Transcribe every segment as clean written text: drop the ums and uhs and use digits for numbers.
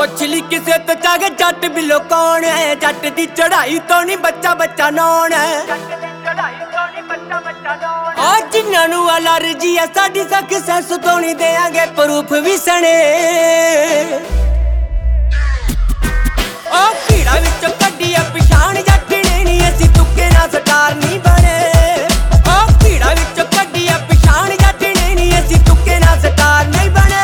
पुछली किसे तो जागे जट बिलो कौन है। जट दी चढ़ाई तो नहीं बच्चा बच्चा नौन है। जिन्होंने एलर्जी है साडी सक्सेस तो नहीं देंगे प्रूफ भी सने। भीड़ा विचों कड्डी है पछाण जट ने नी असीं तुक्के नाल स्टार नहीं बने। भीड़ा विचों कड्डी है पछाण जट ने नी असीं तुक्के नाल स्टार नहीं बने।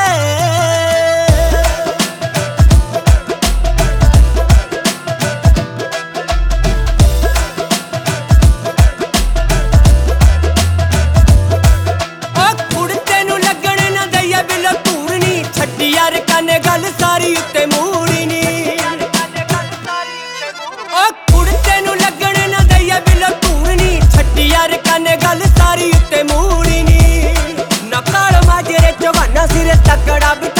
गल सारी उत्ते मूड़ी नी कुड़ते नू लगने ना दैया बिलो धूनी छड्डी यार कने गल सारी उत्ते मूड़ी नी। नकाल माजरे जवाना सिरे तकड़ा